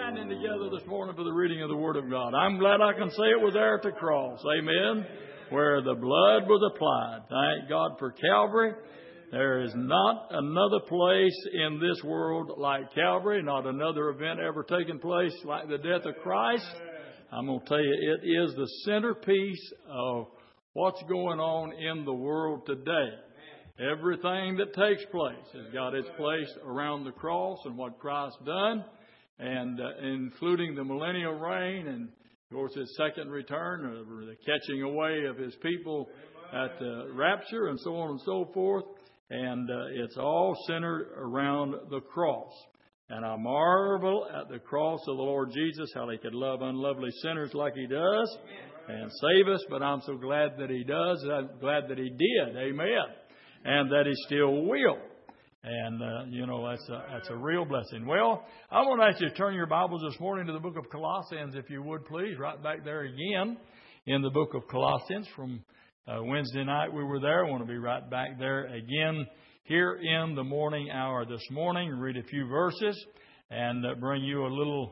standing together this morning for the reading of the Word of God. I'm glad I can say it was there at the cross. Amen. Where the blood was applied. Thank God for Calvary. There is not another place in this world like Calvary, not another event ever taken place like the death of Christ. I'm going to tell you, it is the centerpiece of what's going on in the world today. Everything that takes place has got its place around the cross and what Christ done, and including the millennial reign and, of course, His second return, or the catching away of His people at the rapture, and so on and so forth. And it's all centered around the cross. And I marvel at the cross of the Lord Jesus, how He could love unlovely sinners like He does and save us. But I'm so glad that He does. I'm glad that He did. Amen. And that He still will. And, that's a real blessing. Well, I want to ask you to turn your Bibles this morning to the book of Colossians, if you would, please. Right back there again in the book of Colossians. From Wednesday night we were there. I want to be right back there again here in the morning hour this morning. Read a few verses and bring you a little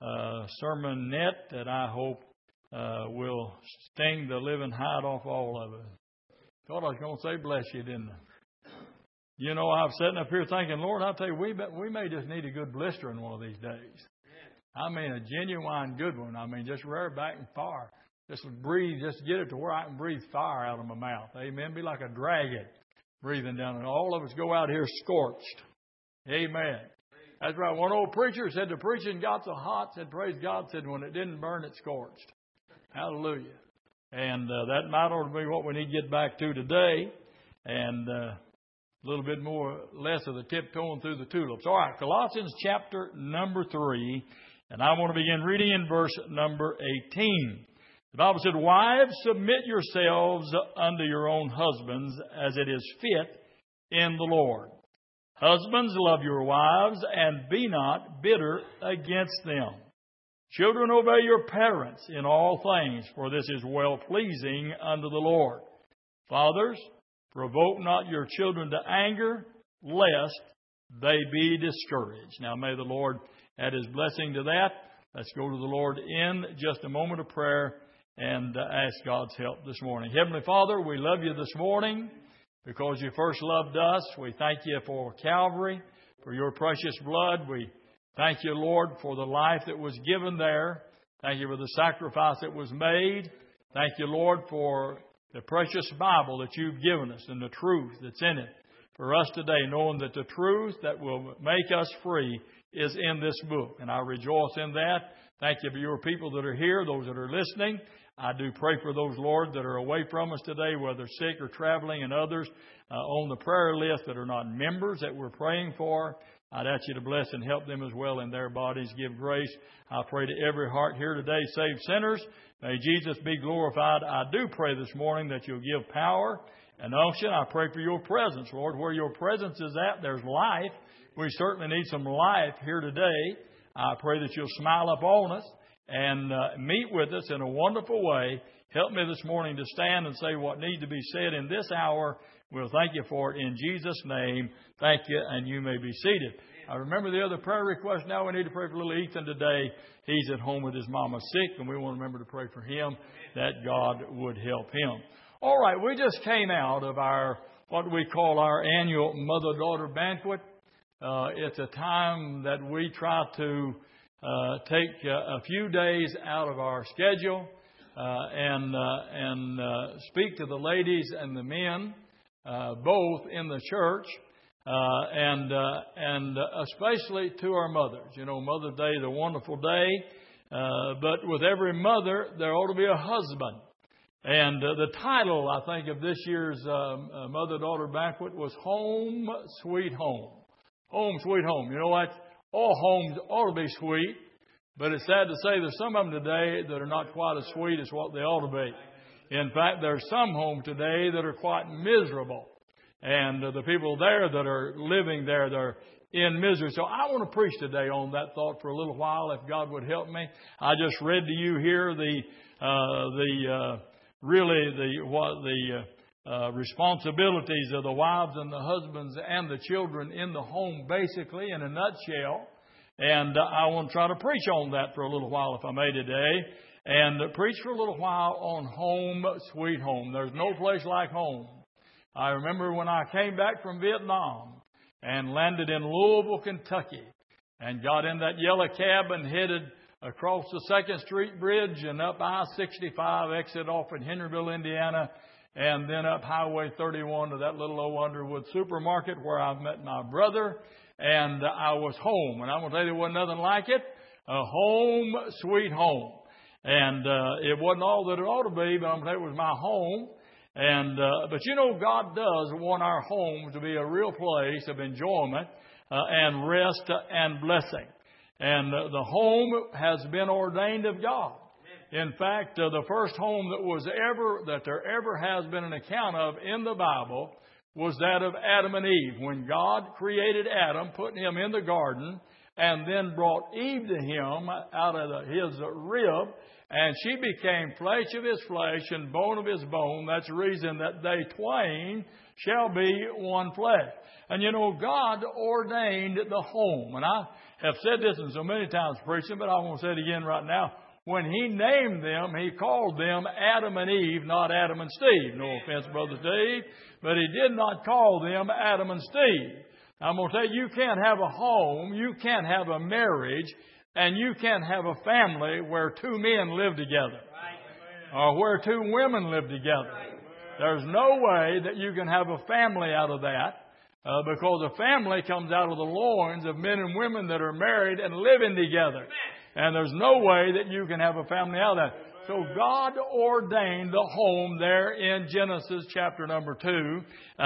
sermonette that I hope will sting the living hide off all of it. Thought I was going to say bless you, didn't I? You know, I'm sitting up here thinking, Lord, I'll tell you, we may just need a good blister in one of these days. I mean, a genuine good one. I mean, just rear back and fire. Just breathe, just get it to where I can breathe fire out of my mouth. Amen. Be like a dragon breathing down. And all of us go out here scorched. Amen. That's right. One old preacher said the preaching got so hot, said, praise God, said when it didn't burn, it scorched. Hallelujah. And that might ought to be what we need to get back to today. And a little bit less of the tiptoeing through the tulips. All right, Colossians chapter number 3. And I want to begin reading in verse number 18. The Bible said, wives, submit yourselves unto your own husbands as it is fit in the Lord. Husbands, love your wives and be not bitter against them. Children, obey your parents in all things, for this is well-pleasing unto the Lord. Fathers, provoke not your children to anger, lest they be discouraged. Now may the Lord add His blessing to that. Let's go to the Lord in just a moment of prayer and ask God's help this morning. Heavenly Father, we love you this morning because you first loved us. We thank you for Calvary, for your precious blood. We thank you, Lord, for the life that was given there. Thank you for the sacrifice that was made. Thank you, Lord, for the precious Bible that you've given us and the truth that's in it for us today, knowing that the truth that will make us free is in this book. And I rejoice in that. Thank you for your people that are here, those that are listening. I do pray for those, Lord, that are away from us today, whether sick or traveling, and others on the prayer list that are not members that we're praying for. I'd ask you to bless and help them as well in their bodies. Give grace. I pray to every heart here today, save sinners. May Jesus be glorified. I do pray this morning that you'll give power and unction. I pray for your presence, Lord. Where your presence is at, there's life. We certainly need some life here today. I pray that you'll smile upon us and meet with us in a wonderful way. Help me this morning to stand and say what needs to be said in this hour. We'll thank you for it in Jesus' name. Thank you, and you may be seated. I remember the other prayer request. Now we need to pray for little Ethan today. He's at home with his mama sick, and we want to remember to pray for him that God would help him. All right, we just came out of what we call our annual mother-daughter banquet. It's a time that we try to take a few days out of our schedule and speak to the ladies and the men, both in the church and especially to our mothers. You know, Mother's Day is a wonderful day, but with every mother there ought to be a husband. And the title, I think, of this year's mother-daughter banquet was Home Sweet Home. Home Sweet Home. You know what? All homes ought to be sweet, but it's sad to say there's some of them today that are not quite as sweet as what they ought to be. In fact, there's some homes today that are quite miserable. And the people there that are living there, they're in misery. So I want to preach today on that thought for a little while, if God would help me. I just read to you here responsibilities of the wives and the husbands and the children in the home, basically, in a nutshell. And I want to try to preach on that for a little while, if I may, today. And preach for a little while on home, sweet home. There's no place like home. I remember when I came back from Vietnam and landed in Louisville, Kentucky, and got in that yellow cab and headed across the 2nd Street Bridge and up I-65, exit off in Henryville, Indiana, and then up Highway 31 to that little old Underwood supermarket where I met my brother, and I was home. And I'm going to tell you, there wasn't nothing like it. A home, sweet home. And it wasn't all that it ought to be, but I'm going to tell you, it was my home. And but you know, God does want our homes to be a real place of enjoyment and rest and blessing. And the home has been ordained of God. In fact, the first home that there ever has been an account of in the Bible was that of Adam and Eve. When God created Adam, put him in the garden, and then brought Eve to him out of his rib, and she became flesh of his flesh and bone of his bone. That's the reason that they twain shall be one flesh. And you know, God ordained the home. And I have said this in so many times preaching, but I won't say it again right now. When He named them, He called them Adam and Eve, not Adam and Steve. No offense, Brother Steve, but He did not call them Adam and Steve. I'm going to tell you, you can't have a home, you can't have a marriage, and you can't have a family where two men live together or where two women live together. There's no way that you can have a family out of that because a family comes out of the loins of men and women that are married and living together. And there's no way that you can have a family out of that. So God ordained the home there in Genesis chapter number 2.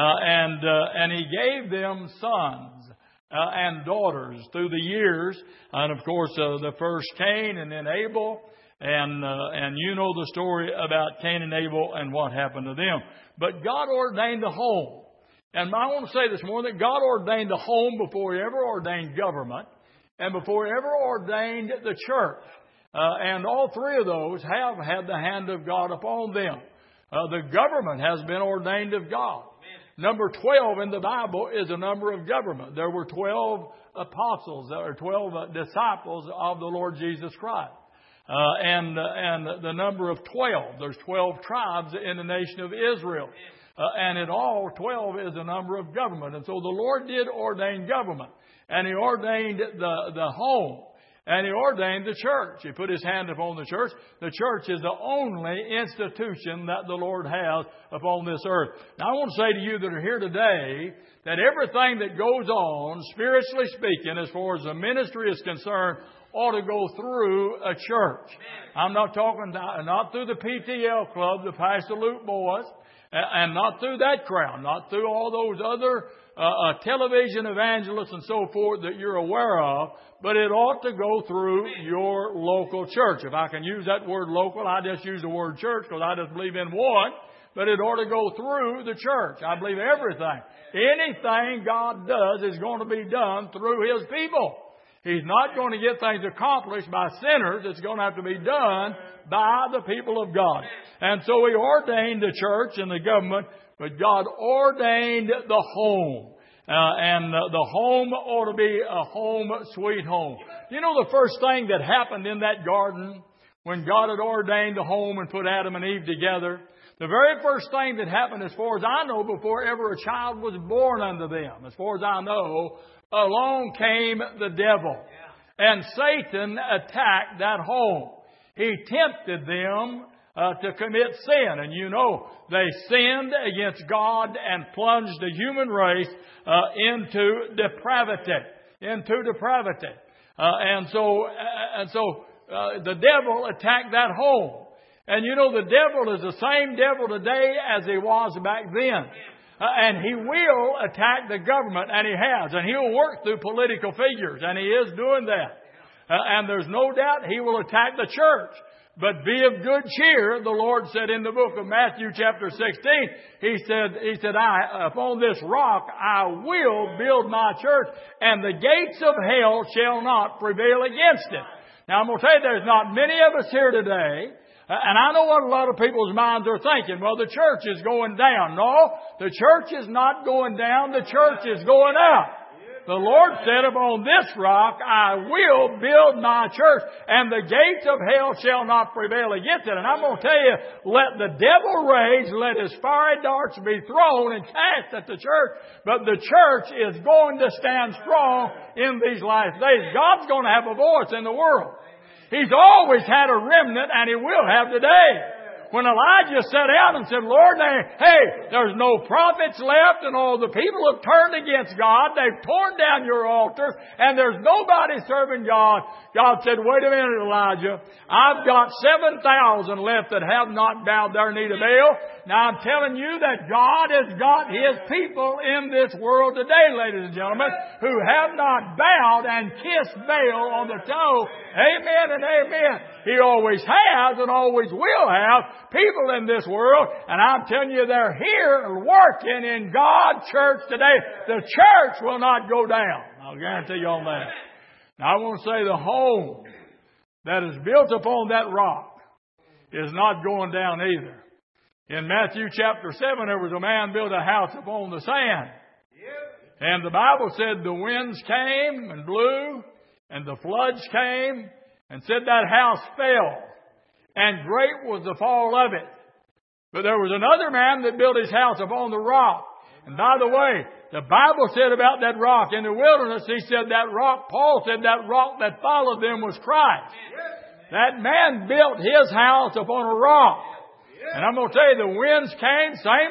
And He gave them sons and daughters through the years. And of course, the first Cain and then Abel. And you know the story about Cain and Abel and what happened to them. But God ordained the home. And I want to say this morning that God ordained the home before He ever ordained government and before He ever ordained the church. And all three of those have had the hand of God upon them. The government has been ordained of God. Number 12 in the Bible is a number of government. There were 12 apostles, or 12 disciples of the Lord Jesus Christ. And the number of 12. There's 12 tribes in the nation of Israel. And in all, 12 is a number of government. And so the Lord did ordain government. And He ordained the home. And He ordained the church. He put His hand upon the church. The church is the only institution that the Lord has upon this earth. Now I want to say to you that are here today that everything that goes on, spiritually speaking, as far as the ministry is concerned, ought to go through a church. I'm not talking not through the PTL club, the Pastor Luke boys, and not through that crowd, not through all those other television evangelists and so forth that you're aware of, but it ought to go through your local church. If I can use that word local, I just use the word church because I just believe in one, but it ought to go through the church. I believe everything. Anything God does is going to be done through His people. He's not going to get things accomplished by sinners. It's going to have to be done by the people of God. And so He ordained the church and the government, but God ordained the home. And the home ought to be a home, sweet home. You know the first thing that happened in that garden when God had ordained the home and put Adam and Eve together? The very first thing that happened, as far as I know, before ever a child was born unto them, as far as I know, along came the devil. And Satan attacked that home. He tempted them to commit sin. And you know, they sinned against God and plunged the human race into depravity. And so the devil attacked that home. And you know, the devil is the same devil today as he was back then. And he will attack the government, and he has. And he'll work through political figures, and he is doing that. And there's no doubt he will attack the church. But be of good cheer, the Lord said in the book of Matthew chapter 16, He said, upon this rock I will build my church, and the gates of hell shall not prevail against it. Now I'm going to tell you, there's not many of us here today, and I know what a lot of people's minds are thinking. Well, the church is going down. No, the church is not going down. The church is going up. The Lord said, upon this rock I will build my church, and the gates of hell shall not prevail against it. And I'm going to tell you, let the devil rage, let his fiery darts be thrown and cast at the church, but the church is going to stand strong in these last days. God's going to have a voice in the world. He's always had a remnant, and He will have today. When Elijah sat out and said, Lord, there's no prophets left, and all the people have turned against God. They've torn down your altars, and there's nobody serving God. God said, wait a minute, Elijah. I've got 7,000 left that have not bowed their knee to Baal. Now I'm telling you that God has got His people in this world today, ladies and gentlemen, who have not bowed and kissed Baal on the toe. Amen and amen. He always has and always will have people in this world, and I'm telling you, they're here working in God's church today. The church will not go down. I'll guarantee you on that. Now I want to say the home that is built upon that rock is not going down either. In Matthew chapter 7, there was a man built a house upon the sand. And the Bible said the winds came and blew, and the floods came, and said that house fell. And great was the fall of it. But there was another man that built his house upon the rock. And by the way, the Bible said about that rock in the wilderness, he said that rock, Paul said that rock that followed them was Christ. That man built his house upon a rock. And I'm going to tell you, the winds came,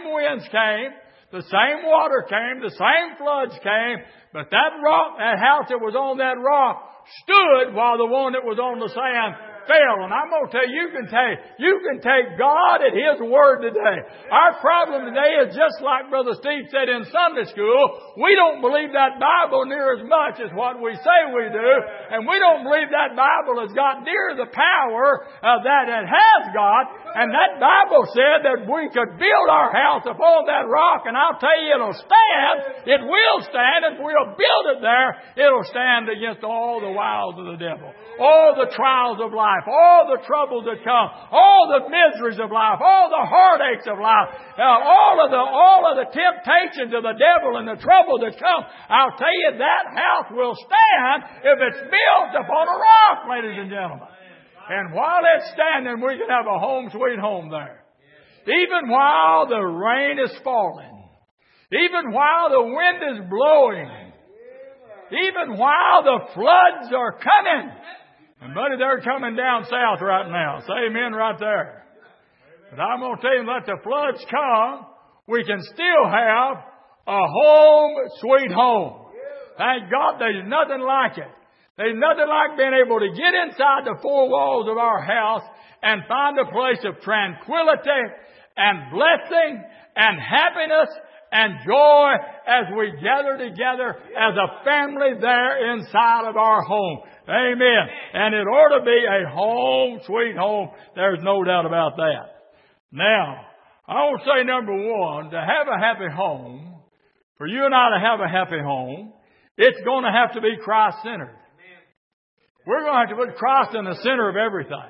the same water came, the same floods came, but that rock, that house that was on that rock, stood while the one that was on the sand fell. And I'm going to tell you, you can take God at His word today. Our problem today is just like Brother Steve said in Sunday school. We don't believe that Bible near as much as what we say we do. And we don't believe that Bible has got near the power that it has got. And that Bible said that we could build our house upon that rock. And I'll tell you, it'll stand. It will stand. If we'll build it there, it'll stand against all the wiles of the devil, all the trials of life, all the troubles that come, all the miseries of life, all the heartaches of life, all of the temptations of the devil and the trouble that come. I'll tell you, that house will stand if it's built upon a rock, ladies and gentlemen. And while it's standing, we can have a home sweet home there. Even while the rain is falling, even while the wind is blowing, even while the floods are coming. And buddy, they're coming down south right now. Say amen right there. But I'm going to tell you, let the floods come, we can still have a home sweet home. Thank God there's nothing like it. There's nothing like being able to get inside the four walls of our house and find a place of tranquility and blessing and happiness and joy as we gather together as a family there inside of our home. Amen. And it ought to be a home, sweet home. There's no doubt about that. Now, I want to say number one, to have a happy home, for you and I to have a happy home, it's going to have to be Christ-centered. We're going to have to put Christ in the center of everything.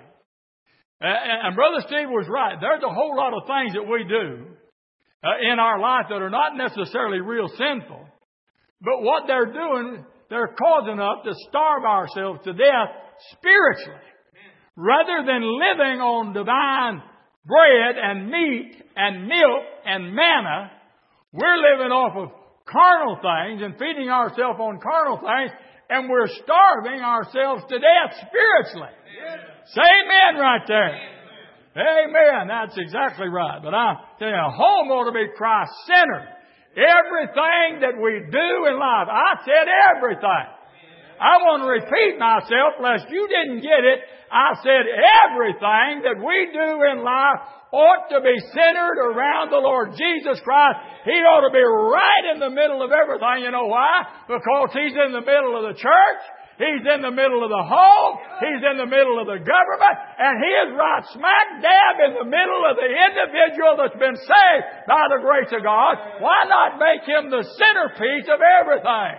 And Brother Steve was right. There's a whole lot of things that we do in our life that are not necessarily real sinful. But what they're doing, they're causing us to starve ourselves to death spiritually. Rather than living on divine bread and meat and milk and manna, we're living off of carnal things and feeding ourselves on carnal things, and we're starving ourselves to death spiritually. Say amen right there. Amen. That's exactly right. But I tell you, a home ought to be Christ-centered. Everything that we do in life, I said everything. I want to repeat myself lest you didn't get it. I said everything that we do in life ought to be centered around the Lord Jesus Christ. He ought to be right in the middle of everything. You know why? Because He's in the middle of the church. He's in the middle of the home. He's in the middle of the government. And He is right smack dab in the middle of the individual that's been saved by the grace of God. Why not make Him the centerpiece of everything?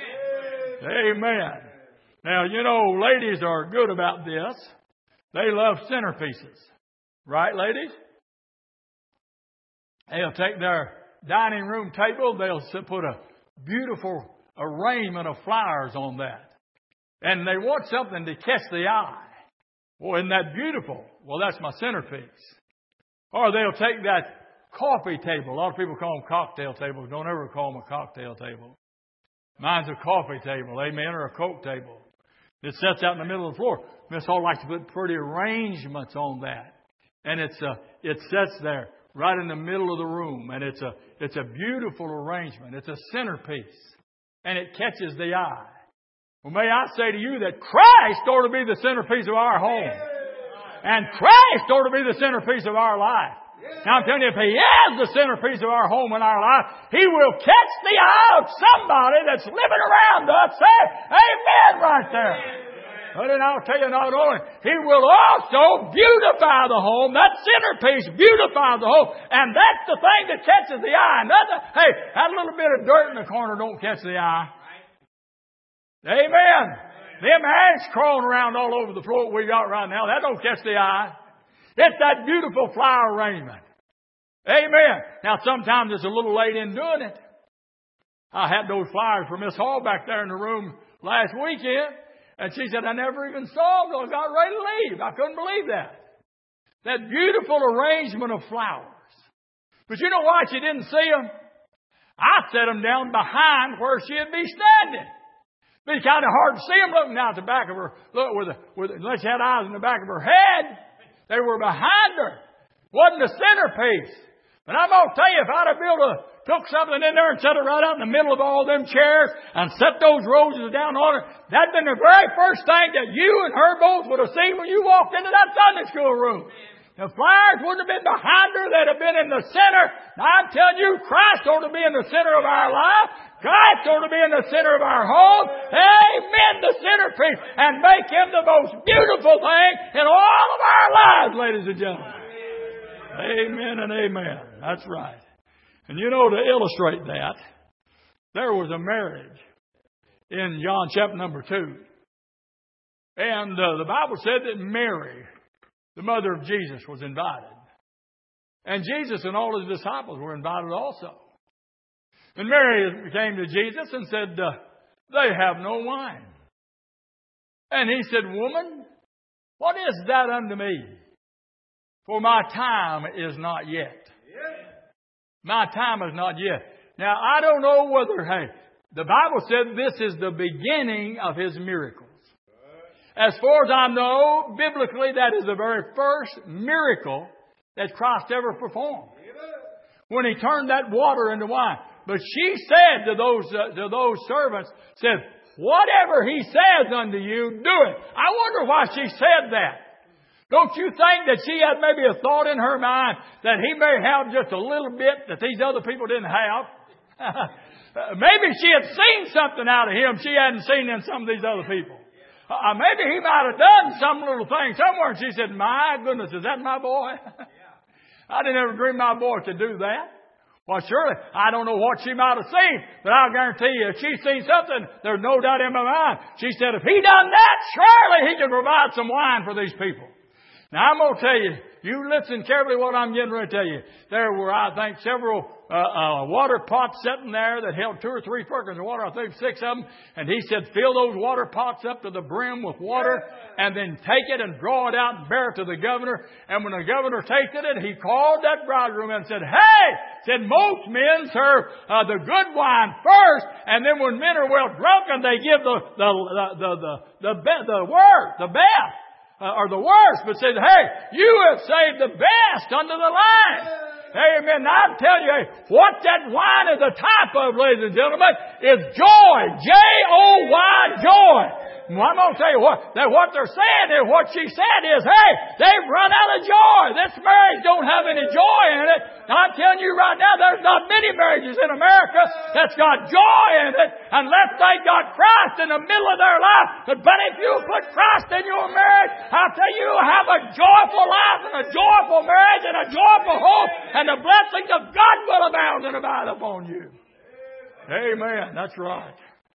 Amen. Now, you know, ladies are good about this. They love centerpieces. Right, ladies? They'll take their dining room table. They'll put a beautiful arrangement of flowers on that. And they want something to catch the eye. Well, isn't that beautiful? Well, that's my centerpiece. Or they'll take that coffee table. A lot of people call them cocktail tables. Don't ever call them a cocktail table. Mine's a coffee table, amen, or a Coke table. It sits out in the middle of the floor. Miss Hall likes to put pretty arrangements on that. And it sits there right in the middle of the room. And it's a beautiful arrangement. It's a centerpiece. And it catches the eye. Well, may I say to you that Christ ought to be the centerpiece of our home. And Christ ought to be the centerpiece of our life. Now I'm telling you, if He is the centerpiece of our home and our life, He will catch the eye of somebody that's living around us. Say amen right there. But then I'll tell you, not only, He will also beautify the home. That centerpiece beautifies the home. And that's the thing that catches the eye. Nothing, hey, that little bit of dirt in the corner don't catch the eye. Amen. Them ants crawling around all over the floor we got right now, that don't catch the eye. It's that beautiful flower arrangement. Amen. Now, sometimes it's a little late in doing it. I had those flowers for Miss Hall back there in the room last weekend. And she said, I never even saw them until I got ready to leave. I couldn't believe that. That beautiful arrangement of flowers. But you know why she didn't see them? I set them down behind where she'd be standing. It'd be kind of hard to see them looking out the back of her. Look, unless she had eyes in the back of her head. They were behind her. Wasn't the centerpiece. But I'm going to tell you, if I'd have been able to took something in there and set it right out in the middle of all them chairs and set those roses down on her, that'd been the very first thing that you and her both would have seen when you walked into that Sunday school room. The flowers wouldn't have been behind her. They'd have been in the center. Now, I'm telling you, Christ ought to be in the center of our life. Christ ought to be in the center of our home. Amen, the centerpiece. And make Him the most beautiful thing in all of our lives, ladies and gentlemen. Amen and amen. That's right. And you know, to illustrate that, there was a marriage in John chapter number 2. And the Bible said that Mary, the mother of Jesus, was invited. And Jesus and all His disciples were invited also. And Mary came to Jesus and said, they have no wine. And He said, woman, what is that unto me? For my time is not yet. My time is not yet. Now, I don't know whether, the Bible said this is the beginning of His miracles. As far as I know, biblically, that is the very first miracle that Christ ever performed. When He turned that water into wine. But she said to those servants, said, whatever He says unto you, do it. I wonder why she said that. Don't you think that she had maybe a thought in her mind that He may have just a little bit that these other people didn't have? Maybe she had seen something out of Him she hadn't seen in some of these other people. Maybe He might have done some little thing somewhere. And she said, my goodness, is that my boy? I didn't ever dream my boy could do that. Well, surely, I don't know what she might have seen, but I'll guarantee you, if she's seen something, there's no doubt in my mind. She said, if He done that, surely He can provide some wine for these people. Now, I'm going to tell you, you listen carefully what I'm getting ready to tell you. There were, I think, several water pots sitting there that held 2 or 3 firkins of water. I think 6 of them. And He said, fill those water pots up to the brim with water and then take it and draw it out and bear it to the governor. And when the governor tasted it, he called that bridegroom and said, hey, said most men serve the good wine first. And then when men are well drunken, they give the best. Or the worst, but said, hey, you have saved the best unto the line. Amen. Now, I'm telling you, what that wine is a type of, ladies and gentlemen, is joy. J-O-Y, joy. Well, I'm going to tell you what they're saying is, what she said is, hey, they've run out of joy. This marriage don't have any joy in it. Now, I'm telling you right now, there's not many marriages in America that's got joy in it unless they got Christ in the middle of their life. But if you put Christ in your marriage, I'll tell you, you'll have a joyful life and a joyful marriage and a joyful home, and the blessings of God will abound and abide upon you. Amen. That's right.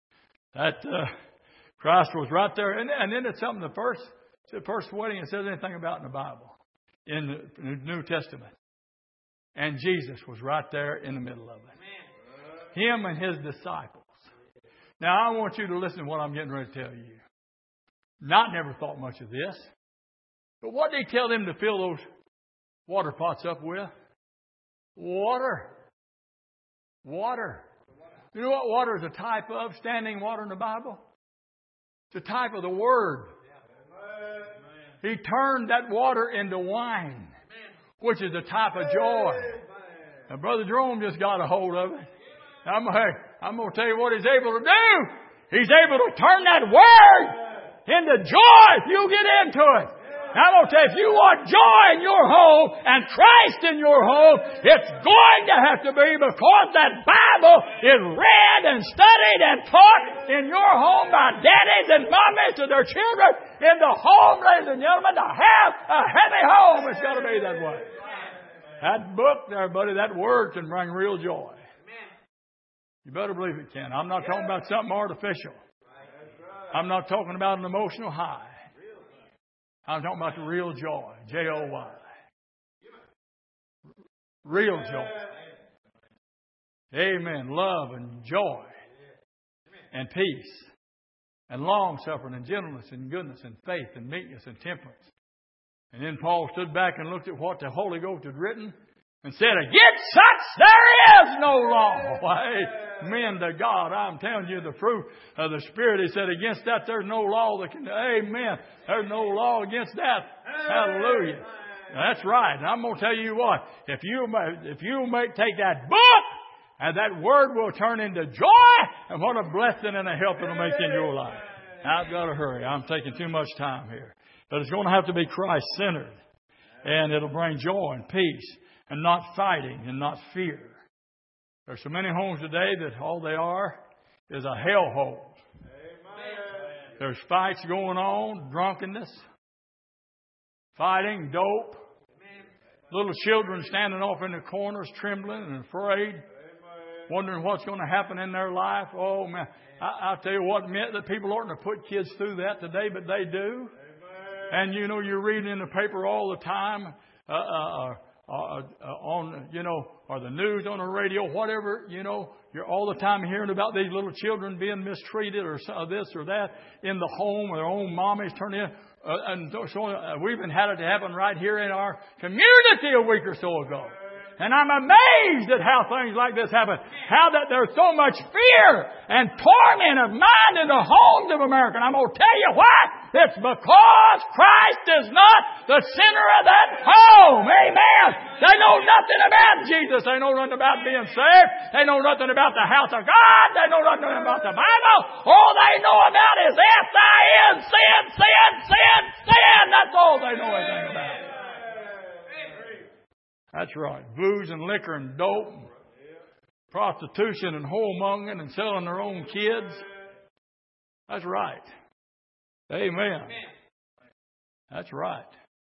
Christ was right there. And then it's something, the first wedding it says anything about in the Bible, in the New Testament. And Jesus was right there in the middle of it. Him and His disciples. Now, I want you to listen to what I'm getting ready to tell you. Not never thought much of this. But what did he tell them to fill those water pots up with? Water. Water. You know what water is a type of? Standing water in the Bible? It's a type of the Word. He turned that water into wine, which is a type of joy. Now, Brother Jerome just got a hold of it. I'm going to tell you what He's able to do. He's able to turn that Word into joy if you get into it. Now, I'm going to tell you, if you want joy in your home and Christ in your home, it's going to have to be because that Bible is read and studied and taught in your home by daddies and mommies to their children. In the home, ladies and gentlemen, to have a happy home, it's got to be that way. That book there, buddy, that Word can bring real joy. You better believe it can. I'm not talking about something artificial. I'm not talking about an emotional high. I'm talking about the real joy. Joy. Real joy. Amen. Love and joy and peace and long-suffering and gentleness and goodness and faith and meekness and temperance. And then Paul stood back and looked at what the Holy Ghost had written and said, against such there is no law. Amen to God. I'm telling you the fruit of the Spirit. He said, against that there's no law that can... Amen. There's no law against that. Hallelujah. That's right. And I'm going to tell you what. If you take that book, and that Word will turn into joy, and what a blessing and a help it'll make in your life. I've got to hurry. I'm taking too much time here. But it's going to have to be Christ-centered. And it'll bring joy and peace. And not fighting and not fear. There's so many homes today that all they are is a hellhole. There's fights going on, drunkenness, fighting, dope. Little children standing off in the corners, trembling and afraid, wondering what's going to happen in their life. Oh, man. I'll tell you what, meant that people oughtn't to put kids through that today, but they do. And, you know, you're reading in the paper all the time, or the news on the radio, whatever, you know, you're all the time hearing about these little children being mistreated or this or that in the home, or their own mommies turn in. And so we've even had it happen right here in our community a week or so ago. And I'm amazed at how things like this happen. How that there's so much fear and torment of mind in the homes of America. And I'm going to tell you what. It's because Christ is not the center of that home. Amen. They know nothing about Jesus. They know nothing about being saved. They know nothing about the house of God. They know nothing about the Bible. All they know about is S-I-N, sin, sin, sin, sin. That's all they know anything about. That's right. Booze and liquor and dope, and prostitution and whoremongering and selling their own kids. That's right. Amen. That's right.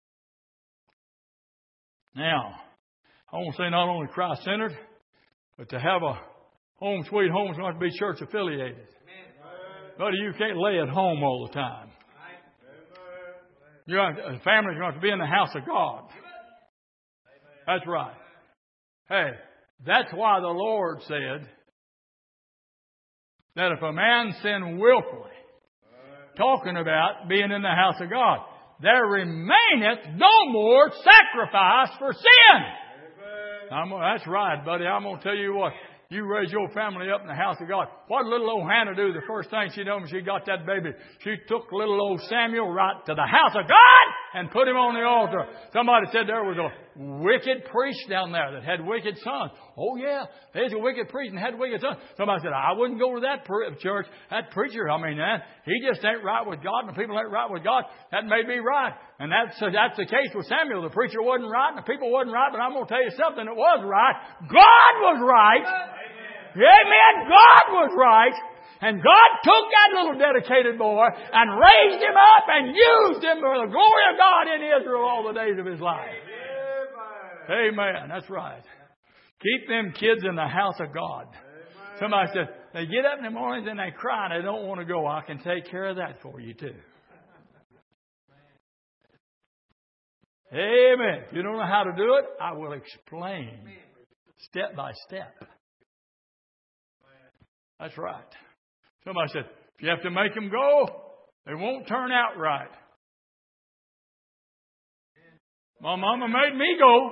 Now, I want to say not only Christ-centered, but to have a home sweet home is going to be church affiliated. Buddy, you can't lay at home all the time. The family's going to be in the house of God. That's right. Hey, that's why the Lord said that if a man sin willfully, talking about being in the house of God, there remaineth no more sacrifice for sin. That's right, buddy. I'm going to tell you what. You raise your family up in the house of God. What did little old Hannah do the first thing she did when she got that baby? She took little old Samuel right to the house of God and put him on the altar. Somebody said there was a wicked priest down there that had wicked sons. Oh, yeah, there's a wicked priest and had wicked sons. Somebody said, I wouldn't go to that church. That preacher, he just ain't right with God, and the people ain't right with God. That may be right. And that's the case with Samuel. The preacher wasn't right, and the people wasn't right, but I'm going to tell you something that was right. God was right. Amen. God was right. And God took that little dedicated boy and raised him up and used him for the glory of God in Israel all the days of his life. Amen. That's right. Keep them kids in the house of God. Somebody said, they get up in the mornings and they cry and they don't want to go. I can take care of that for you too. Amen. If you don't know how to do it, I will explain step by step. That's right. Somebody said, if you have to make them go, they won't turn out right. My mama made me go.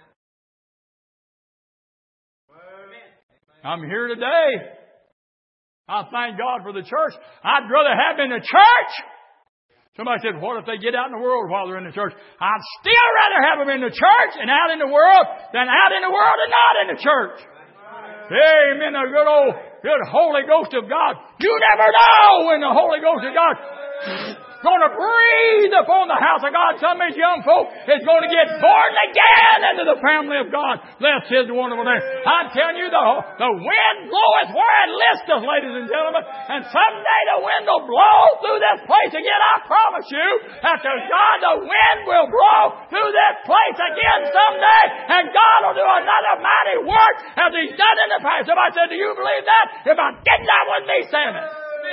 I'm here today. I thank God for the church. I'd rather have them in the church. Somebody said, what if they get out in the world while they're in the church? I'd still rather have them in the church and out in the world than out in the world and not in the church. Amen. The good Holy Ghost of God. You never know when the Holy Ghost of God going to breathe upon the house of God. Some of these young folk is going to get born again into the family of God. Bless His wonderful name. I'm telling you, the wind bloweth where it listeth, ladies and gentlemen. And someday the wind will blow through this place again. I promise you, after God, the wind will blow through this place again someday. And God will do another mighty work as He's done in the past. Somebody said, do you believe that? If I didn't, I wouldn't be saying it.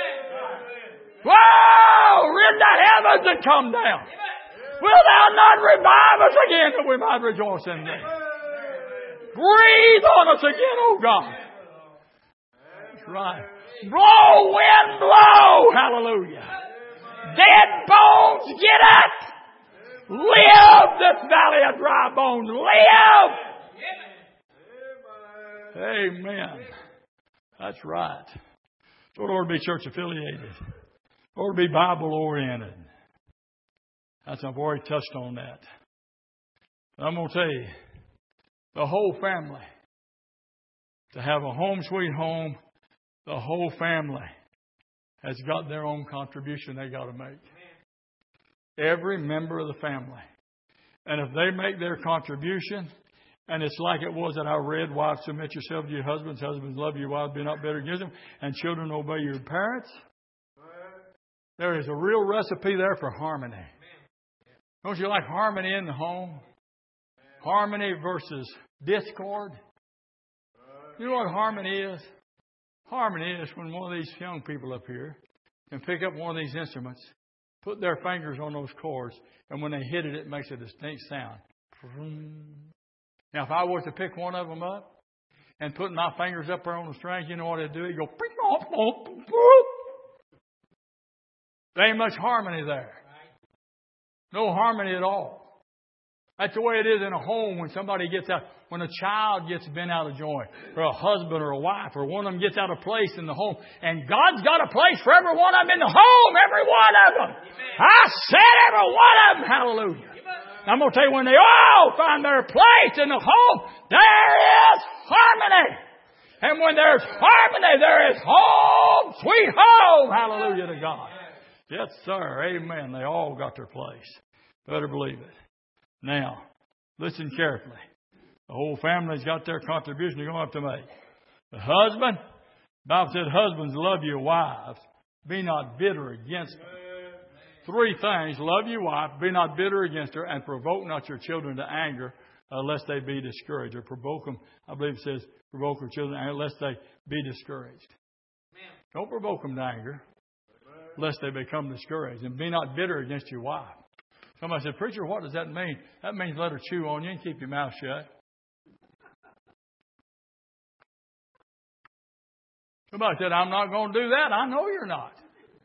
Whoa! Rend the heavens and come down. Will Thou not revive us again that we might rejoice in Thee? Breathe on us again, oh God. That's right. Blow, wind, blow. Hallelujah. Dead bones, get up. Live this valley of dry bones. Live. Amen. That's right. So it ought to be church affiliated. Or to be Bible-oriented. I've already touched on that. But I'm going to tell you, the whole family, to have a home sweet home, the whole family has got their own contribution they got to make. Every member of the family. And if they make their contribution, and it's like it was that I read, wives, submit yourself to your husbands, husbands, love your wives, be not bitter against them, and children, obey your parents. There is a real recipe there for harmony. Don't you like harmony in the home? Harmony versus discord. You know what harmony is? Harmony is when one of these young people up here can pick up one of these instruments, put their fingers on those chords, and when they hit it, it makes a distinct sound. Now, if I was to pick one of them up and put my fingers up there on the strings, you know what it'd do? It'd go, there ain't much harmony there. No harmony at all. That's the way it is in a home when somebody gets out, when a child gets bent out of joint, or a husband or a wife, or one of them gets out of place in the home. And God's got a place for every one of them in the home, every one of them. I said every one of them. Hallelujah. I'm going to tell you, when they all find their place in the home, there is harmony. And when there's harmony, there is home, sweet home. Hallelujah to God. Yes, sir. Amen. They all got their place. Better believe it. Now, listen carefully. The whole family's got their contribution you're going to have to make. The husband, the Bible said, husbands, love your wives. Be not bitter against them. 3 things. Love your wife. Be not bitter against her. And provoke not your children to anger, lest they be discouraged. Or provoke them, I believe it says, provoke your children to anger, lest they be discouraged. Don't provoke them to anger, lest they become discouraged. And be not bitter against your wife. Somebody said, preacher, what does that mean? That means let her chew on you and keep your mouth shut. Somebody said, I'm not going to do that. I know you're not.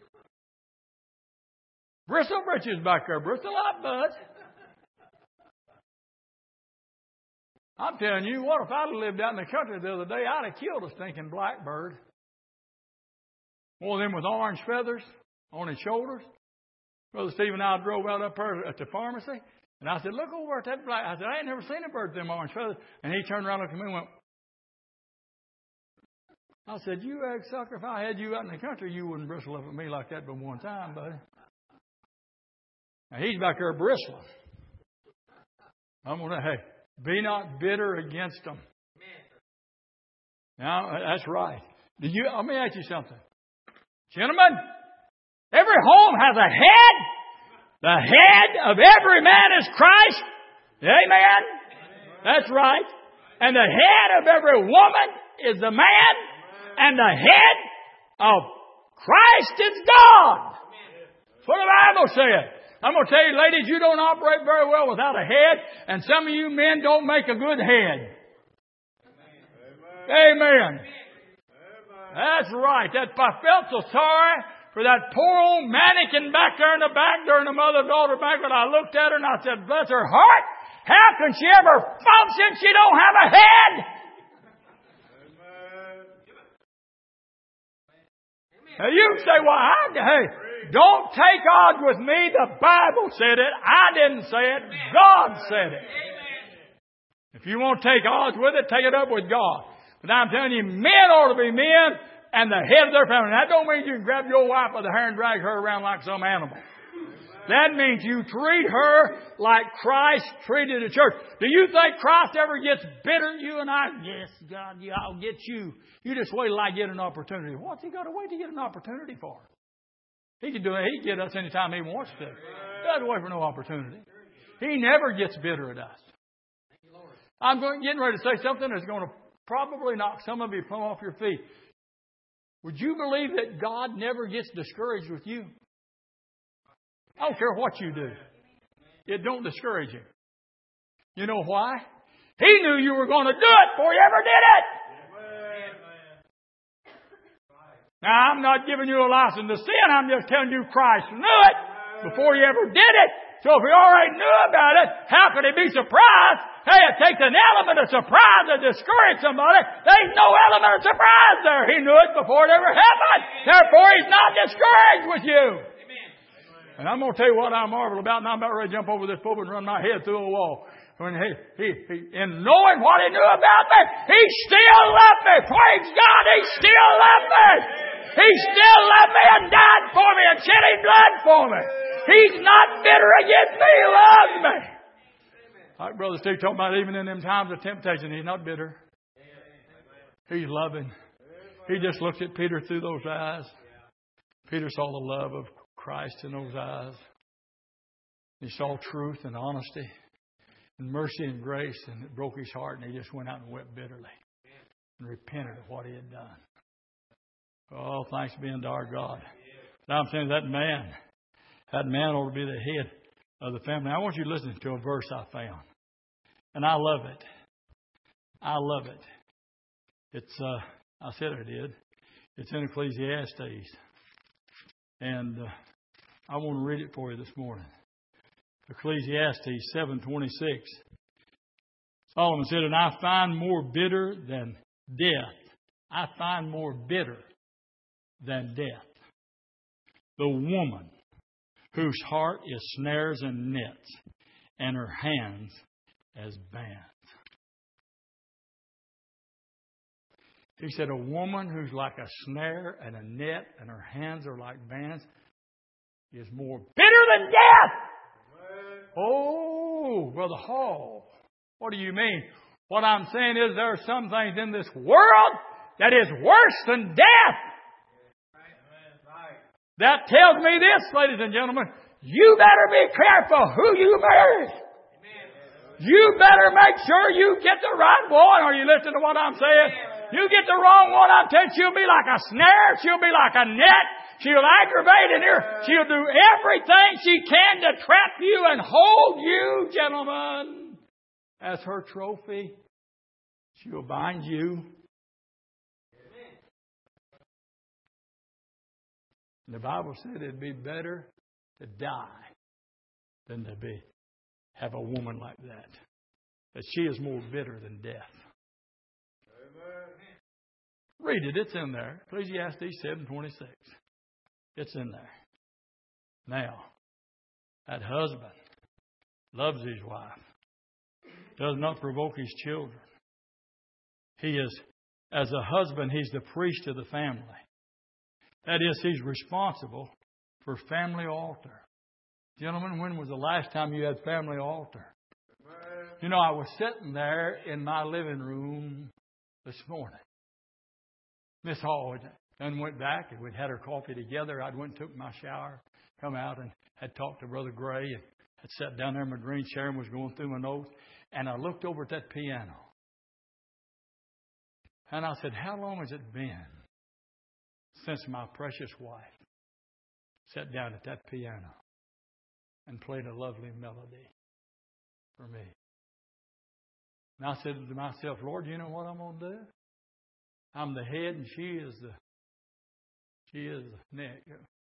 Bristle britches back there. Bristle up, bud. I'm telling you, what if I'd have lived out in the country the other day, I'd have killed a stinking blackbird. One of them with orange feathers on his shoulders. Brother Steve and I drove out up there at the pharmacy, and I said, look over at that black. I said, I ain't never seen a bird with them orange feathers. And he turned around, looked at me, and went. I said, you egg sucker, if I had you out in the country, you wouldn't bristle up at me like that but one time, buddy. Now, he's back there bristling. I'm going to, hey, be not bitter against them. Now, that's right. Let me ask you something. Gentlemen, every home has a head. The head of every man is Christ. Amen. That's right. And the head of every woman is the man. And the head of Christ is God. That's what the Bible said. I'm going to tell you, ladies, you don't operate very well without a head. And some of you men don't make a good head. Amen. That's right. I felt so sorry for that poor old mannequin back there in the back during the mother-daughter banquet. I looked at her and I said, bless her heart. How can she ever function? She don't have a head. Now you say, well, hey, don't take odds with me. The Bible said it. I didn't say it. God said it. If you want to take odds with it, take it up with God. But I'm telling you, men ought to be men and the head of their family. That don't mean you can grab your wife by the hair and drag her around like some animal. That means you treat her like Christ treated the church. Do you think Christ ever gets bitter? You and I, yes, God, yeah, I'll get you. You just wait till I get an opportunity. What's He got to wait to get an opportunity for? He can do it. He can get us anytime He wants to. He doesn't wait for no opportunity. He never gets bitter at us. I'm getting ready to say something that's going to probably knock some of you plumb off your feet. Would you believe that God never gets discouraged with you? I don't care what you do. It don't discourage Him. You know why? He knew you were going to do it before you ever did it. Now, I'm not giving you a license to sin. I'm just telling you Christ knew it before He ever did it. So if He already knew about it, how could He be surprised? Hey, it takes an element of surprise to discourage somebody. There's no element of surprise there. He knew it before it ever happened. Therefore, He's not discouraged with you. And I'm going to tell you what I marvel about, and I'm about ready to jump over this pulpit and run my head through a wall. When he in knowing what He knew about me, He still loved me. Praise God, He still loved me. He still loved me and died for me and shed His blood for me. He's not bitter against me. He loves me. Like Brother Steve talking about, even in them times of temptation, He's not bitter. He's loving. He just looked at Peter through those eyes. Peter saw the love of Christ in those eyes. He saw truth and honesty and mercy and grace, and it broke his heart, and he just went out and wept bitterly and repented of what he had done. Oh, thanks be unto our God. Now I'm saying that man ought to be the head of the family. I want you to listen to a verse I found, and I love it. I love it. It's I said I did. It's in Ecclesiastes, and I want to read it for you this morning. Ecclesiastes 7:26. Solomon said, and I find more bitter than death. I find more bitter than death the woman whose heart is snares and nets, and her hands as bands. He said, a woman who's like a snare and a net, and her hands are like bands, is more bitter than death. Oh, Brother Hall, what do you mean? What I'm saying is there are some things in this world that is worse than death. That tells me this, ladies and gentlemen, you better be careful who you marry. You better make sure you get the right one. Are you listening to what I'm saying? You get the wrong one, I'm telling you, she'll be like a snare. She'll be like a net. She'll aggravate in here. She'll do everything she can to trap you and hold you, gentlemen, as her trophy. She'll bind you. The Bible said it'd be better to die than to have a woman like that. That she is more bitter than death. Read it. It's in there. Ecclesiastes 7:26. It's in there. Now, that husband loves his wife. Does not provoke his children. He is, as a husband, he's the priest of the family. That is, he's responsible for family altar. Gentlemen, when was the last time you had family altar? You know, I was sitting there in my living room this morning. Miss Hall then went back and we'd had our coffee together. I went and took my shower, come out and had talked to Brother Gray and had sat down there in my green chair and was going through my notes. And I looked over at that piano. And I said, how long has it been since my precious wife sat down at that piano and played a lovely melody for me? And I said to myself, Lord, you know what I'm going to do? I'm the head and she is the neck.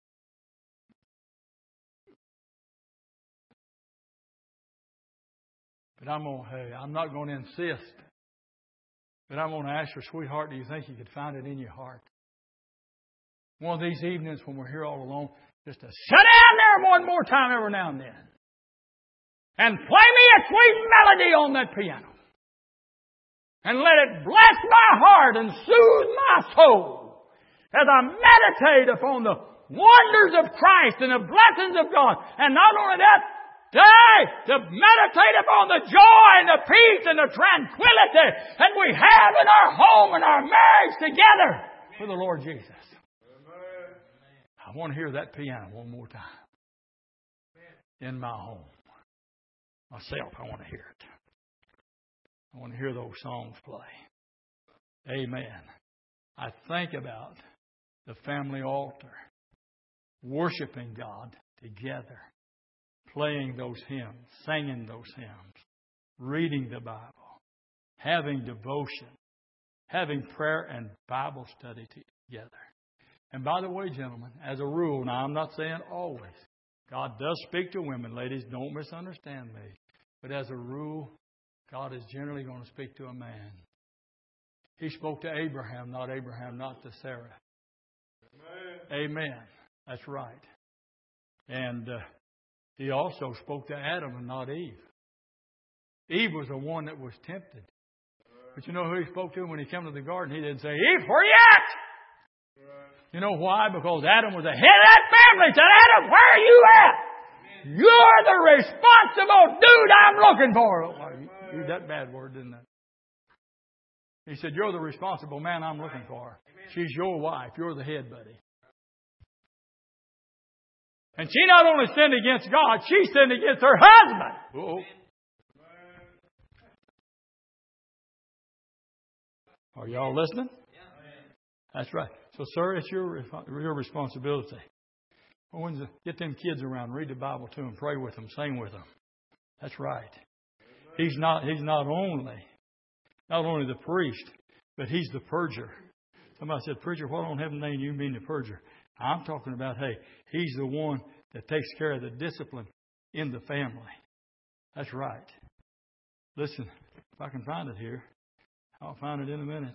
But I'm not going to insist. But I'm going to ask her, sweetheart, do you think you could find it in your heart? One of these evenings when we're here all alone, just to sit down there one more time every now and then. And play me a sweet melody on that piano. And let it bless my heart and soothe my soul as I meditate upon the wonders of Christ and the blessings of God. And not only that, to meditate upon the joy and the peace and the tranquility that we have in our home and our marriage together for the Lord Jesus. I want to hear that piano one more time in my home. Myself, I want to hear it. I want to hear those songs play. Amen. I think about the family altar, worshiping God together, playing those hymns, singing those hymns, reading the Bible, having devotion, having prayer and Bible study together. And by the way, gentlemen, as a rule, now I'm not saying always, God does speak to women. Ladies, don't misunderstand me. But as a rule, God is generally going to speak to a man. He spoke to Abraham, not to Sarah. Amen. That's right. And He also spoke to Adam and not Eve. Eve was the one that was tempted. But you know who He spoke to when He came to the garden? He didn't say, Eve, where are you at? You know why? Because Adam was the head of that family. He said, Adam, where are you at? You're the responsible dude I'm looking for. Oh, used that bad word, didn't I? He said, you're the responsible man I'm looking for. She's your wife. You're the head, buddy. And she not only sinned against God, she sinned against her husband. Uh-oh. Are y'all listening? That's right. So, sir, it's your responsibility. Get them kids around, read the Bible to them, pray with them, sing with them. That's right. He's not only the priest, but He's the purger. Somebody said, preacher, what on heaven's name you mean the purger? I'm talking about, He's the one that takes care of the discipline in the family. That's right. Listen, if I can find it here, I'll find it in a minute.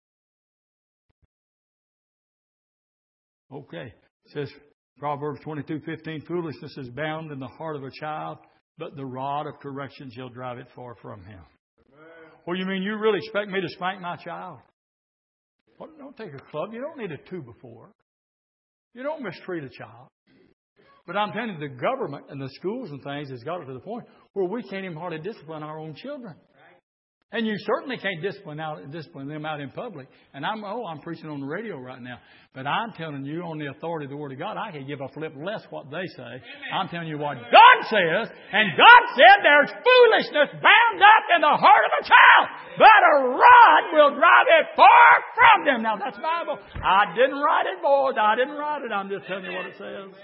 Okay. It says, Proverbs 22:15, foolishness is bound in the heart of a child, but the rod of correction shall drive it far from him. Well, you mean you really expect me to spank my child? Well, don't take a club. You don't need a 2-by-4. You don't mistreat a child. But I'm telling you, the government and the schools and things has got it to the point where we can't even hardly discipline our own children. And you certainly can't discipline them out in public. And I'm preaching on the radio right now. But I'm telling you, on the authority of the Word of God, I can give a flip less what they say. Amen. I'm telling you what God says. And God said there's foolishness bound up in the heart of a child. But a rod will drive it far from them. Now, that's Bible. I didn't write it, boys. I didn't write it. I'm just telling you what it says.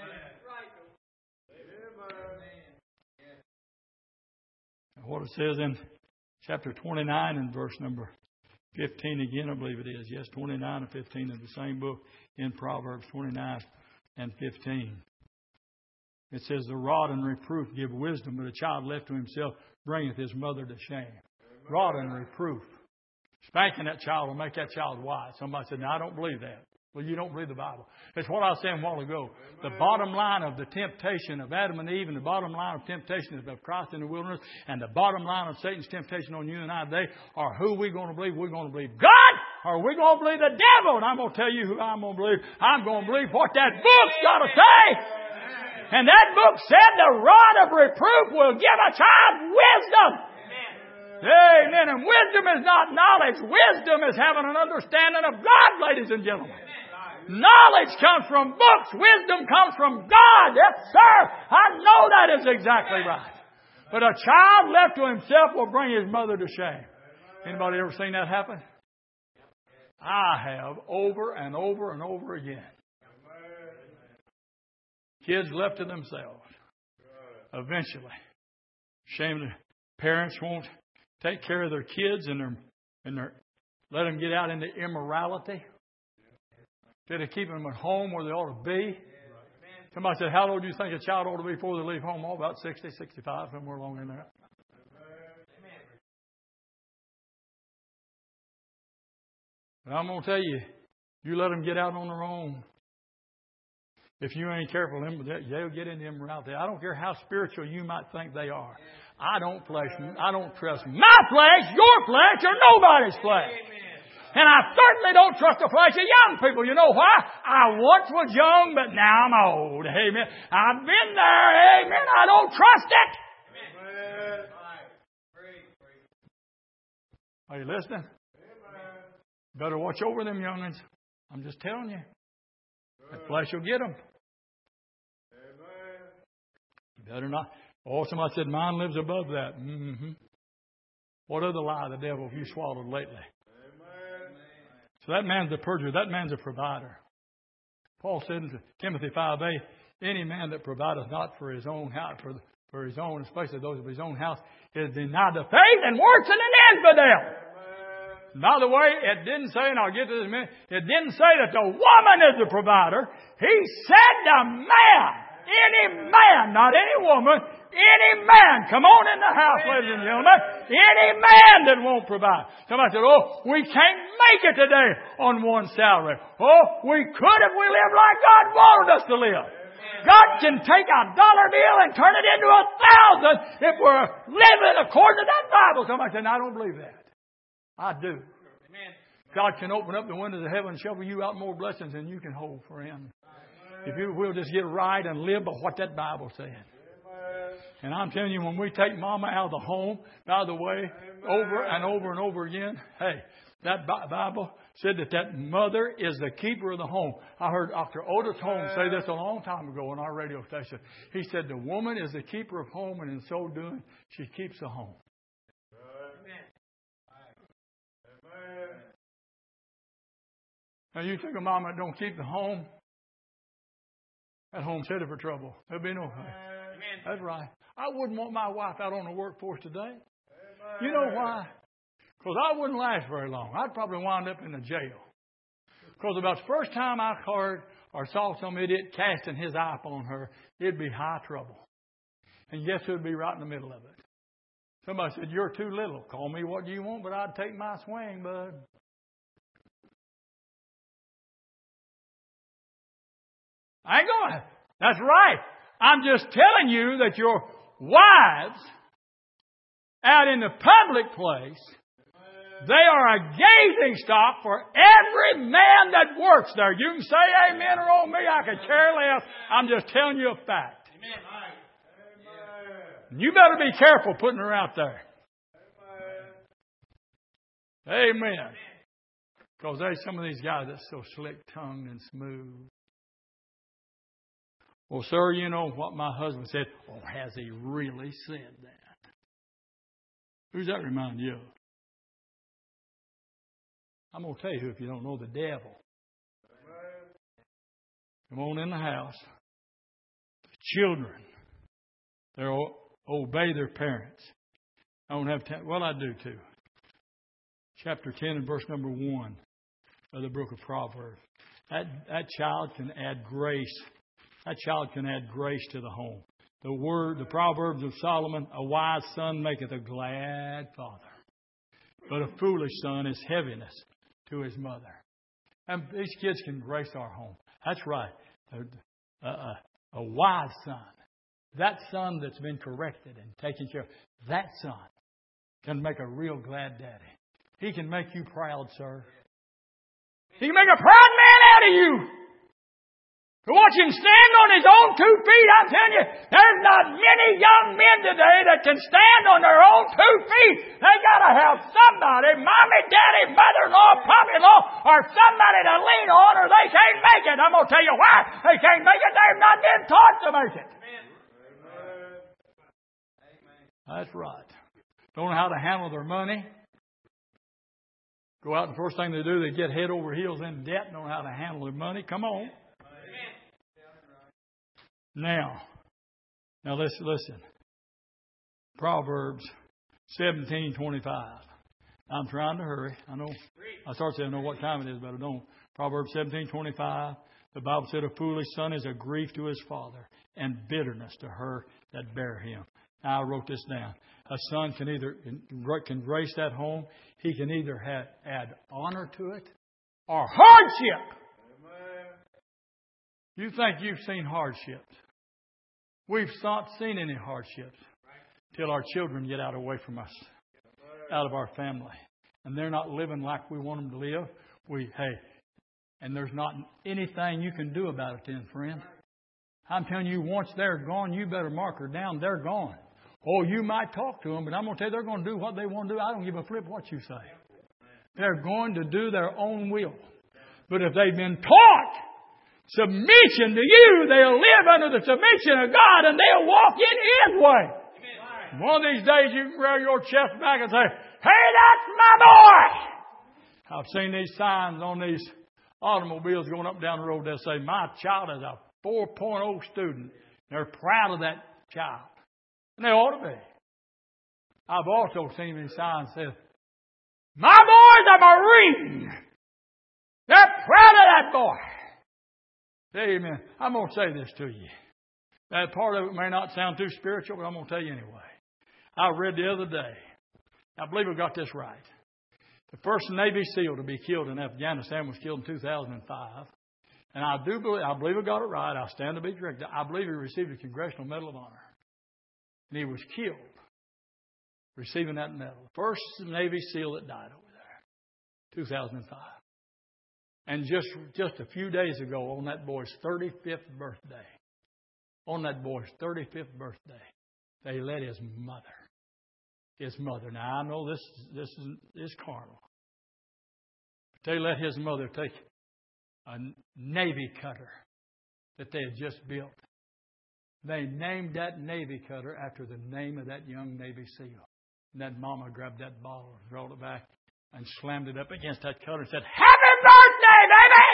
What it says in chapter 29 and verse number 15 again, I believe it is. Yes, 29 and 15 of the same book in Proverbs 29 and 15. It says, the rod and reproof give wisdom, but a child left to himself bringeth his mother to shame. Amen. Rod and reproof. Spanking that child will make that child wise. Somebody said, no, I don't believe that. Well, you don't believe the Bible. It's what I was saying a while ago. The bottom line of the temptation of Adam and Eve and the bottom line of temptation of Christ in the wilderness and the bottom line of Satan's temptation on you and I today are who we're going to believe. We're going to believe God or we're going to believe the devil. And I'm going to tell you who I'm going to believe. I'm going to believe what that book's got to say. And that book said the rod of reproof will give a child wisdom. Amen. And wisdom is not knowledge. Wisdom is having an understanding of God, ladies and gentlemen. Knowledge comes from books. Wisdom comes from God. Yes, sir. I know that is exactly right. But a child left to himself will bring his mother to shame. Anybody ever seen that happen? I have over and over and over again. Kids left to themselves. Eventually. Shame the parents won't take care of their kids and their Let them get out into immorality. Instead of keeping them at home where they ought to be. Somebody said, how old do you think a child ought to be before they leave home? Oh, about 60, 65, somewhere along in there. And I'm going to tell you, you let them get out on their own. If you ain't careful, they'll get into immorality. I don't care how spiritual you might think they are. I don't trust my flesh, your flesh, or nobody's flesh. And I certainly don't trust the flesh of young people. You know why? I once was young, but now I'm old. Amen. I've been there. Amen. I don't trust it. Are you listening? Better watch over them young'uns. I'm just telling you. That flesh will get them. You better not. Oh, somebody said mine lives above that. Mm-hmm. What other lie of the devil have you swallowed lately? So that man's a perjurer. That man's a provider. Paul said in Timothy 5:8, any man that provideth not for his own house, for his own, especially those of his own house, is denied the faith and worse than an infidel. By the way, it didn't say, and I'll get to this in a minute, it didn't say that the woman is the provider. He said the man, any man, not any woman, any man. Come on in the house, ladies and gentlemen. Any man that won't provide. Somebody said, oh, we can't make it today on one salary. Oh, we could if we lived like God wanted us to live. God can take a dollar bill and turn it into 1,000 if we're living according to that Bible. Somebody said, no, I don't believe that. I do. God can open up the windows of heaven and shovel you out more blessings than you can hold for Him. If you will just get right and live by what that Bible said. And I'm telling you, when we take Mama out of the home, by the way, over and over and over again, hey, that Bible said that mother is the keeper of the home. I heard Dr. Otis Holmes say this a long time ago on our radio station. He said the woman is the keeper of home, and in so doing, she keeps the home. Now, you think a mama don't keep the home, that home's headed for trouble. There'll be no way. That's right. I wouldn't want my wife out on the workforce today. You know why? Because I wouldn't last very long. I'd probably wind up in a jail. Because about the first time I heard or saw some idiot casting his eye upon her, it'd be high trouble. And guess who'd be right in the middle of it? Somebody said, you're too little. Call me what you want, but I'd take my swing, bud. I ain't going. That's right. I'm just telling you that your wives out in the public place, they are a gazing stock for every man that works there. You can say amen or oh me, I could care less. I'm just telling you a fact. You better be careful putting her out there. Amen. Because there's some of these guys that's so slick-tongued and smooth. Well, sir, you know what my husband said? Oh, has he really said that? Who's that remind you of? I'm going to tell you who if you don't know, the devil. Come on in the house. The children, they obey their parents. I don't have time. Well, I do too. Chapter 10 and verse number 1 of the book of Proverbs. That child can add grace. That child can add grace to the home. The Proverbs of Solomon, a wise son maketh a glad father, but a foolish son is heaviness to his mother. And these kids can grace our home. That's right. A wise son, that son that's been corrected and taken care of, that son can make a real glad daddy. He can make you proud, sir. He can make a proud man out of you. To watch him stand on his own 2 feet, I'm telling you, there's not many young men today that can stand on their own 2 feet. They got to have somebody, mommy, daddy, mother-in-law, father-in-law, or somebody to lean on, or they can't make it. I'm going to tell you why they can't make it. They've not been taught to make it. Amen. That's right. Don't know how to handle their money. Go out and the first thing they do, they get head over heels in debt. Don't know how to handle their money. Come on. Now listen. Proverbs 17:25. I'm trying to hurry. I know. I start saying I know what time it is, but I don't. Proverbs 17:25. The Bible said a foolish son is a grief to his father and bitterness to her that bare him. Now I wrote this down. A son can grace that home. He can either add honor to it or hardship. You think you've seen hardships. We've not seen any hardships till our children get out away from us, out of our family. And they're not living like we want them to live. And there's not anything you can do about it then, friend. I'm telling you, once they're gone, you better mark her down. They're gone. Oh, you might talk to them, but I'm going to tell you, they're going to do what they want to do. I don't give a flip what you say. They're going to do their own will. But if they've been taught submission to you, they'll live under the submission of God and they'll walk in His way. Amen. One of these days you can roll your chest back and say, hey, that's my boy! I've seen these signs on these automobiles going up and down the road. They'll say, my child is a 4.0 student. They're proud of that child. And they ought to be. I've also seen these signs that say, my boy's a Marine. They're proud of that boy. Amen. I'm going to say this to you. That part of it may not sound too spiritual, but I'm going to tell you anyway. I read the other day. I believe I got this right. The first Navy SEAL to be killed in Afghanistan was killed in 2005. And I believe I got it right. I stand to be corrected. I believe he received a Congressional Medal of Honor. And he was killed receiving that medal. First Navy SEAL that died over there. 2005. And just a few days ago, on that boy's 35th birthday, they let his mother. Now I know this is carnal. But they let his mother take a Navy cutter that they had just built. They named that Navy cutter after the name of that young Navy SEAL. And that mama grabbed that bottle and rolled it back and slammed it up against that cutter and said, Happy birthday, baby!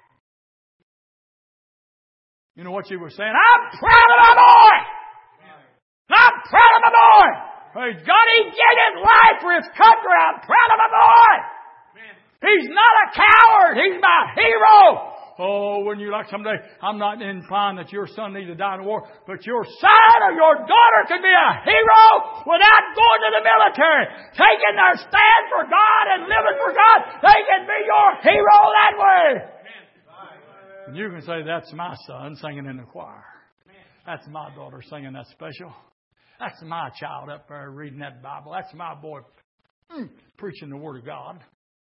You know what she was saying? I'm proud of my boy! I'm proud of my boy! Praise God, he gave his life for his country. I'm proud of my boy! He's not a coward. He's my hero. Oh, wouldn't you like someday? I'm not implying that your son needs to die in the war, but your son or your daughter can be a hero without going to the military. Taking their stand for God and living for God. They can be your hero that way. And you can say, that's my son singing in the choir. That's my daughter singing that special. That's my child up there reading that Bible. That's my boy preaching the Word of God.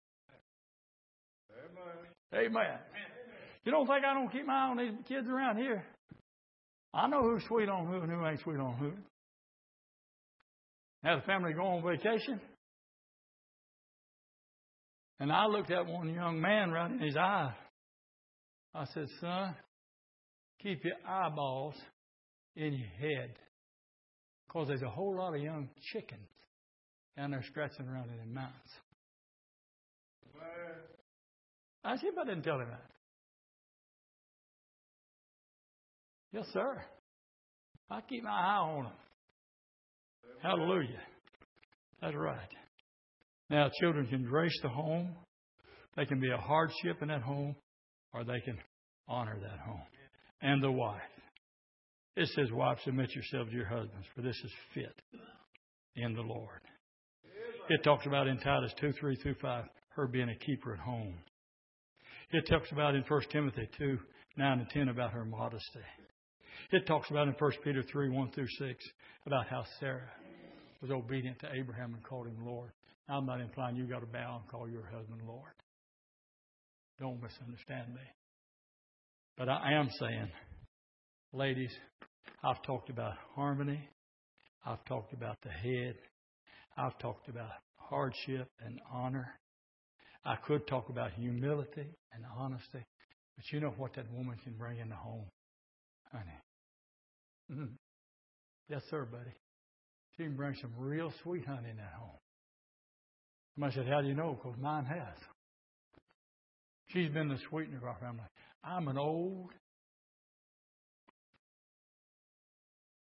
Amen. You don't think I don't keep my eye on these kids around here? I know who's sweet on who and who ain't sweet on who. Had a family go on vacation. And I looked at one young man right in his eye. I said, son, keep your eyeballs in your head. Because there's a whole lot of young chickens down there scratching around in the mountains. I see if I didn't tell him that. Yes, sir. I keep my eye on them. Hallelujah. That's right. Now, children can grace the home. They can be a hardship in that home, or they can honor that home. And the wife. It says, wives, submit yourselves to your husbands, for this is fit in the Lord. It talks about in Titus 2:3-5, her being a keeper at home. It talks about in 1 Timothy 2:9-10 about her modesty. It talks about in 1 Peter 3:1-6 about how Sarah was obedient to Abraham and called him Lord. Now, I'm not implying you got to bow and call your husband Lord. Don't misunderstand me. But I am saying, ladies, I've talked about harmony. I've talked about the head. I've talked about hardship and honor. I could talk about humility and honesty. But you know what that woman can bring in the home, honey? Mm-hmm. Yes, sir, buddy. She can bring some real sweet honey in that home. Somebody said, how do you know? Because mine has. She's been the sweetener of our family. I'm an old,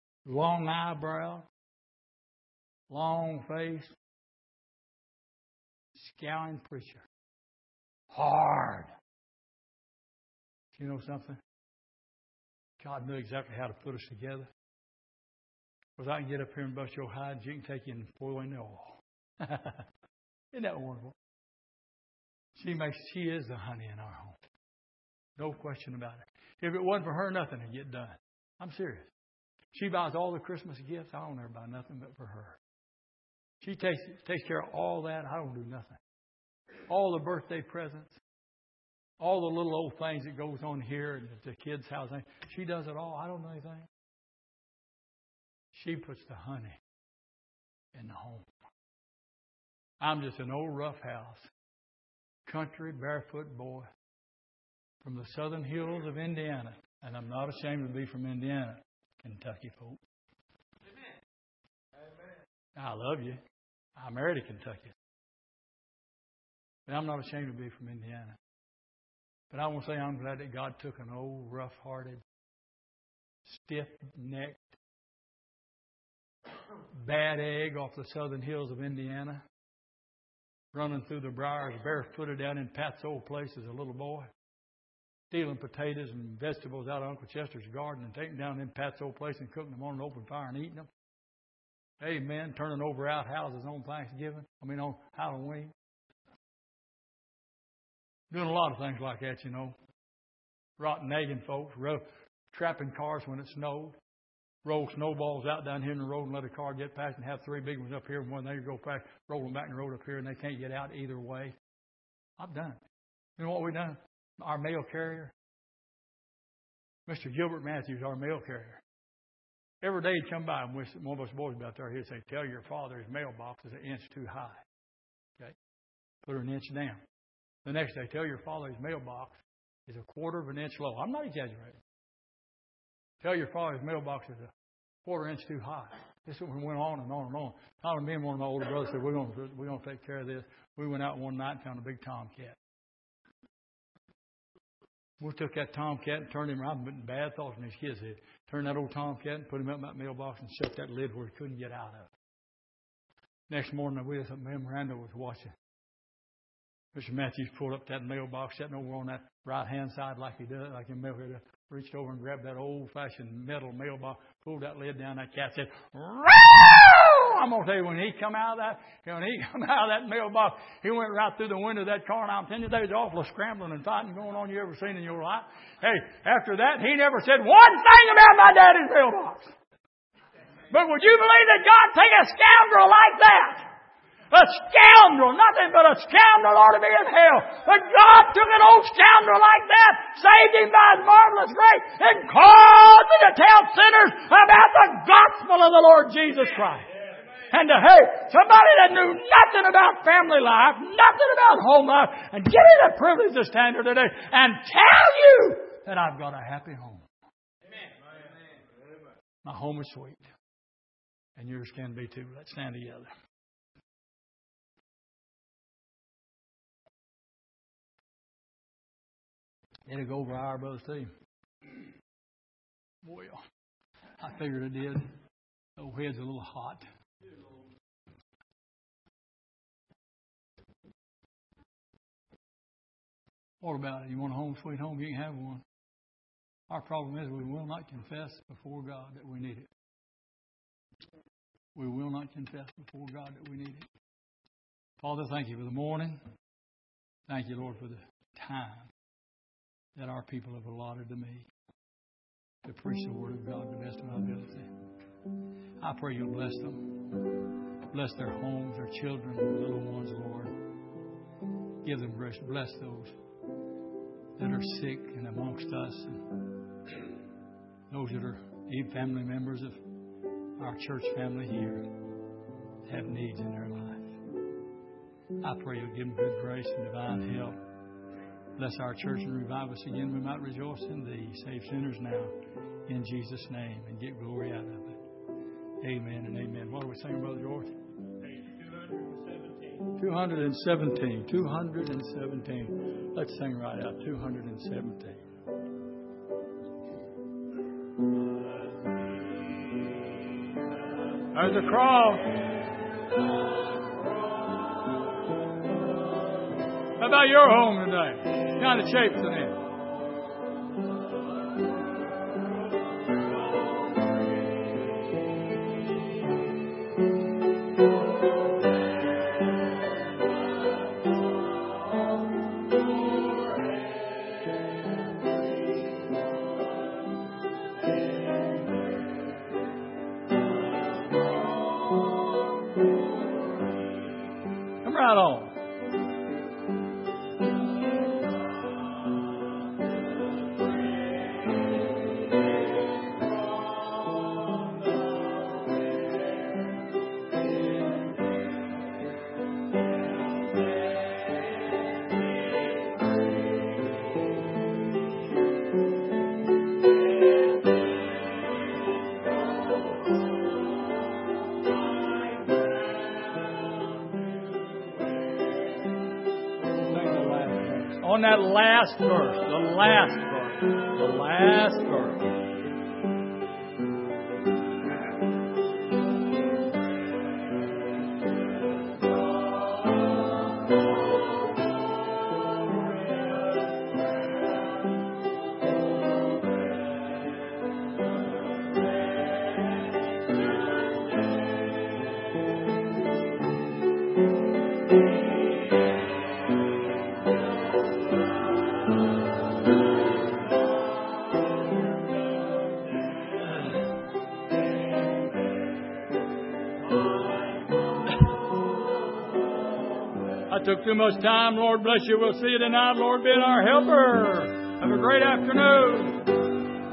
long eyebrow, long face, scowling preacher. Hard. You know something? God knew exactly how to put us together. Because I can get up here and bust your hide, you can take you and pour in the oil. Isn't that wonderful? She is the honey in our home. No question about it. If it wasn't for her, nothing would get done. I'm serious. She buys all the Christmas gifts. I don't ever buy nothing but for her. She takes care of all that. I don't do nothing. All the birthday presents. All the little old things that goes on here and at the kids' house. She does it all. I don't know anything. She puts the honey in the home. I'm just an old roughhouse, country barefoot boy from the southern hills of Indiana. And I'm not ashamed to be from Indiana, Kentucky folk. Amen. I love you. I married a Kentuckian. But I'm not ashamed to be from Indiana. But I want to say I'm glad that God took an old, rough-hearted, stiff-necked, bad egg off the southern hills of Indiana, running through the briars, barefooted down in Pat's old place as a little boy, stealing potatoes and vegetables out of Uncle Chester's garden and taking them down in Pat's old place and cooking them on an open fire and eating them. Amen. Turning over outhouses on Thanksgiving. On Halloween. Doing a lot of things like that, you know. Rotten egging folks. Trapping cars when it snowed. Roll snowballs out down here in the road and let a car get past and have three big ones up here and one they go past, roll them back in the road up here and they can't get out either way. I've done it. You know what we've done? Our mail carrier. Mr. Gilbert Matthews, our mail carrier. Every day he'd come by and one of us boys out there, he'd say, tell your father his mailbox is an inch too high. Okay? Put her an inch down. The next day, tell your father his mailbox is a quarter of an inch low. I'm not exaggerating. Tell your father his mailbox is a quarter inch too high. This went on and on and on. Tyler and me and one of my older brothers said, we're going to take care of this. We went out one night and found a big tomcat. We took that tomcat and turned him around, putting bad thoughts in his kids' head. Turned that old tomcat and put him up in that mailbox and shut that lid where he couldn't get out of it. Next morning, me and Miranda was watching. Mr. Matthews pulled up that mailbox, sitting over on that right-hand side like he does, like in mail here, reached over and grabbed that old-fashioned metal mailbox, pulled that lid down. That cat said, "Row!" I'm going to tell you, when he come out of that mailbox, he went right through the window of that car, and I'm telling you, there's awful scrambling and fighting going on you ever seen in your life. Hey, after that, he never said one thing about my daddy's mailbox. But would you believe that God take a scoundrel like that? A scoundrel, nothing but a scoundrel ought to be in hell. But God took an old scoundrel like that, saved him by His marvelous grace, and called me to tell sinners about the gospel of the Lord Jesus Christ. And to, somebody that knew nothing about family life, nothing about home life, and give me the privilege to stand here today and tell you that I've got a happy home. My home is sweet. And yours can be too. Let's stand together. It'll go over our brothers too. Boy, I figured it did. The old head's a little hot. What about it? You want a home sweet home? You can have one. Our problem is we will not confess before God that we need it. We will not confess before God that we need it. Father, thank you for the morning. Thank you, Lord, for the time that our people have allotted to me to preach the Word of God to the best of my ability. I pray you'll bless them. Bless their homes, their children, their little ones, Lord. Give them grace. Bless those that are sick and amongst us, and those that are family members of our church family here have needs in their life. I pray you'll give them good grace and divine help. Bless our church and revive us again. We might rejoice in Thee. Save sinners now in Jesus' name and get glory out of it. Amen and amen. What are we singing, Brother George? Page 217. 217. Let's sing right out. 217. There's a cross. How about your home today? What kind of shape's it in? Come right on. On that last verse, the last verse. I took too much time. Lord bless you. We'll see you tonight. Lord, be our helper. Have a great afternoon.